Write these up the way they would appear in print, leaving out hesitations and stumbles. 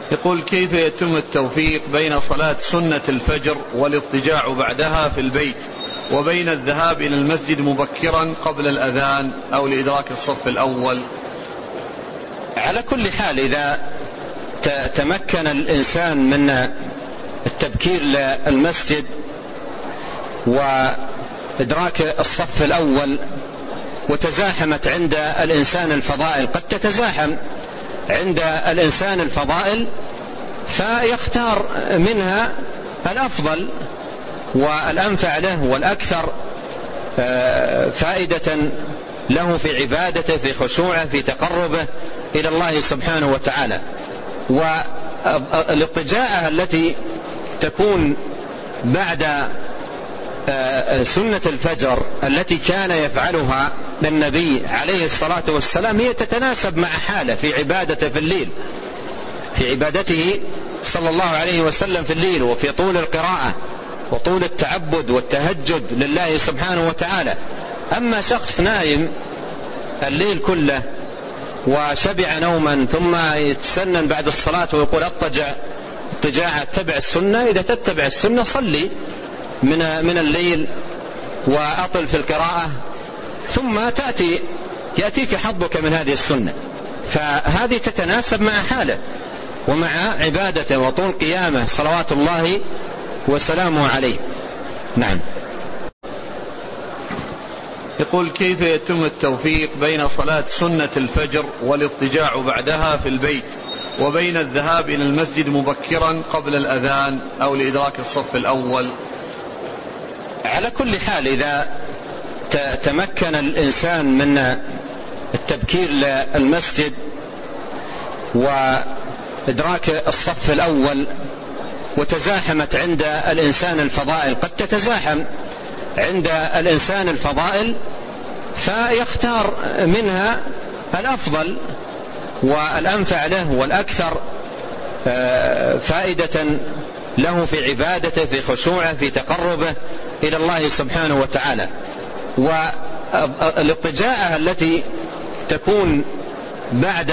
يقول: كيف يتم التوفيق بين صلاة سنة الفجر والاضطجاع بعدها في البيت وبين الذهاب إلى المسجد مبكرا قبل الأذان أو لإدراك الصف الأول؟ على كل حال إذا تمكن الإنسان من التبكير للمسجد وإدراك الصف الأول وتزاحمت عند الإنسان الفضائل، قد تتزاحم عند الإنسان الفضائل، فيختار منها الأفضل والأنفع له والأكثر فائدة له في عبادته، في خشوعه، في تقربه إلى الله سبحانه وتعالى. والاضطجاعة التي تكون بعد سنة الفجر التي كان يفعلها النبي عليه الصلاة والسلام هي تتناسب مع حاله في عبادته في الليل، في عبادته صلى الله عليه وسلم في الليل، وفي طول القراءة وطول التعبد والتهجد لله سبحانه وتعالى. أما شخص نايم الليل كله وشبع نوما ثم يتسنن بعد الصلاة ويقول اضطجاع اتبع السنة، إذا تتبع السنة صلي من الليل وأطل في القراءة ثم يأتيك حظك من هذه السنة، فهذه تتناسب مع حاله ومع عبادته وطول قيامه صلوات الله وسلامه عليه. نعم. يقول: كيف يتم التوفيق بين صلاة سنة الفجر والاضطجاع بعدها في البيت وبين الذهاب إلى المسجد مبكرا قبل الأذان أو لإدراك الصف الأول؟ على كل حال إذا تمكن الإنسان من التبكير للمسجد وإدراك الصف الأول وتزاحمت عند الإنسان الفضائل، قد تتزاحم عند الإنسان الفضائل، فيختار منها الأفضل والأنفع له والأكثر فائدة له في عبادته، في خشوعه، في تقربه إلى الله سبحانه وتعالى. والاضطجاعة التي تكون بعد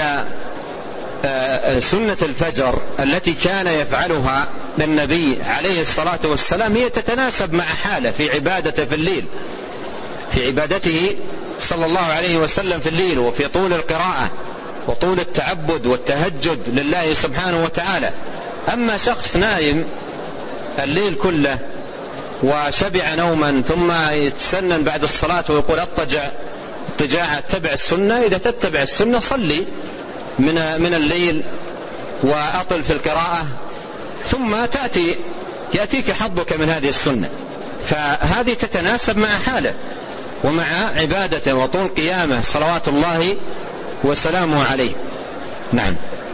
سنة الفجر التي كان يفعلها النبي عليه الصلاة والسلام هي تتناسب مع حاله في عبادته في الليل، في عبادته صلى الله عليه وسلم في الليل، وفي طول القراءة وطول التعبد والتهجد لله سبحانه وتعالى. أما شخص نايم الليل كله وشبع نوما ثم يتسنن بعد الصلاة ويقول اضطجاع اتبع السنة، إذا تتبع السنة صلي من الليل وأطل في القراءة ثم يأتيك حظك من هذه السنة، فهذه تتناسب مع حاله ومع عبادته وطول قيامه صلوات الله وسلامه عليه. نعم.